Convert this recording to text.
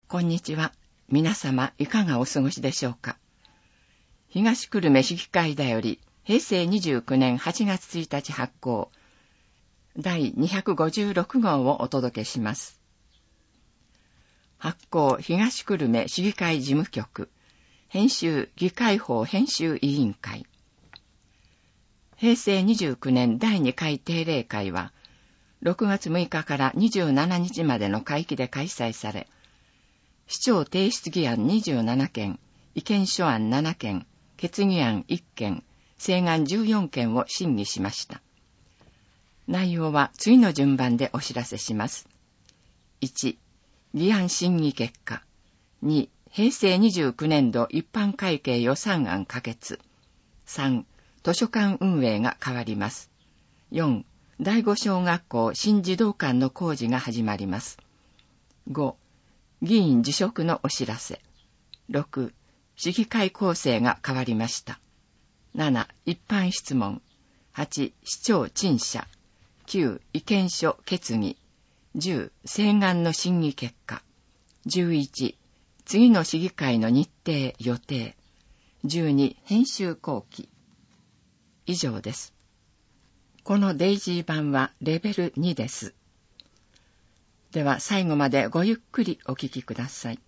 こんにちは。皆様いかがお過ごしでしょうか。東久留米市議会だより平成29年8月1日発行第256号をお届けします。発行東久留米市議会事務局編集議会法編集委員会。平成29年第2回定例会は6月6日から27日までの会期で開催され、市長提出議案27件、意見書案7件、決議案1件、請願14件を審議しました。内容は次の順番でお知らせします。1、議案審議結果。2、平成29年度一般会計予算案可決。3、図書館運営が変わります。4、第五小学校新児童館の工事が始まります。5、議員辞職のお知らせ。6、市議会構成が変わりました。7、一般質問。8、市長陳謝。9、意見書決議。10、請願の審議結果。11、次の市議会の日程予定。12、編集後期。以上です。このデイジー版はレベル2です。では最後までごゆっくりお聞きください。